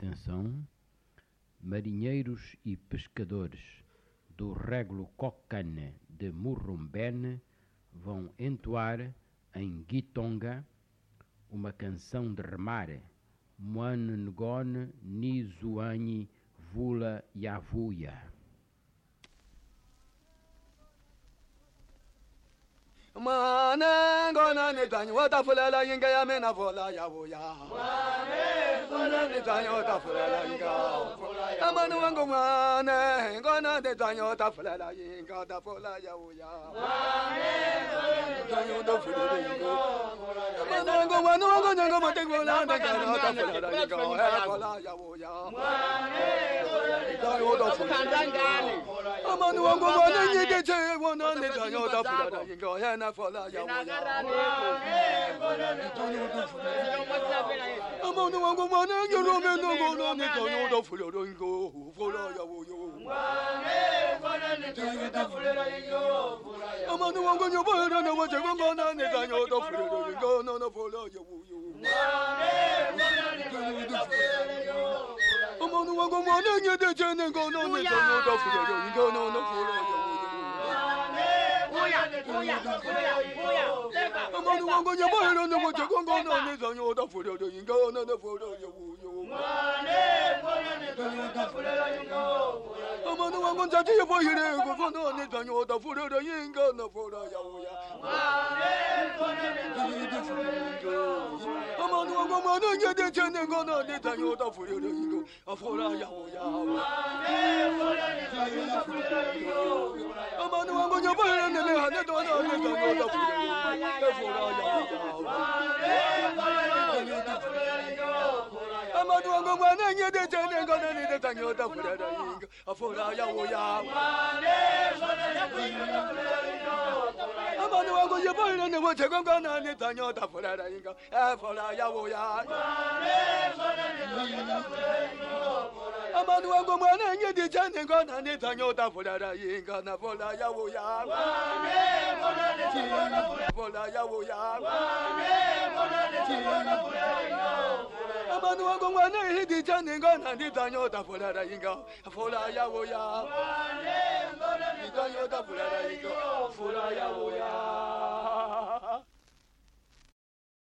Atenção, marinheiros e pescadores do régulo Cocane de Murrumbene vão entoar em Guitonga uma canção de remar, Moane Ngone Nizuani Vula Yavuya. Mane ngona ni tanyo watafulela yinga ya mena vola ya vuya. Mane ngona ni tanyo watafulela yinga. Amanu wangu mane ngona ni tanyo watafulela yinga da vola ya vuya. Mane ngona ni tanyo watafulela yinga. Amanu wangu nyango mate vola da tanyo watafulela yinga vola ya vuya. Mane ngona ni tanyo watafulela yinga. Amanu wangu mane nyite wona ni tanyo watafulela yinga. Na fola ya amanu wangu mane yoro me no go ni to yo do fulo do ngo fola ya wo yo mane fola ni to yo do fulo do ngo amanu wangu nyo ba na wa je ngo na ni ta yo do fulo do ngo no no fola ya wo yo mane fola ni to yo do fulo do ngo amanu wangu mane nye de je ne ngo no ni to yo do fulo do ngo no no fola ya wo yo amanu wangu nyo ba na wa je ngo na ni ta yo do fulo do ngo no no fola ya wo yo mane fola ni to yo do fulo do ngo amanu wangu jaji ya bo yire go fo no ni ta yo do fulo do ngo no fola ya wo ya mane fola ni to yo do fulo do ngo amanu wangu mane nye de je ne ngo na ni ta yo do fulo do ngo fola ya wo ya mane fola ni to yo do fulo do ngo amanu wangu nyo ba na ne ha ne to na ni ta yo do fulo do ngo fola ya wo ya mane fola ni to yo do fulo do ngo amanu wangu mane nye de je ne ngo na ni ta yo do fulo do ngo fola ya wo ya mane fola ni to yo do fulo do ngo amanu wangu ye ba na ne wa je ngo na ni ta yo do fulo do ngo fola ya wo ya mane fola ni to yo do fulo do ngo amanu wangu mane nye de je ne ngo na ni ta yo do fulo do ngo na fola ya wo ya mane fola ni to yo do fola ya wo ya mane fola ni to yo do fulo ngo amanu wangu mane de je ne ngo na ni ta yo do fulo do ngo fola ya wo ya mane fola ni to yo do fulo do ngo fola ya wo ya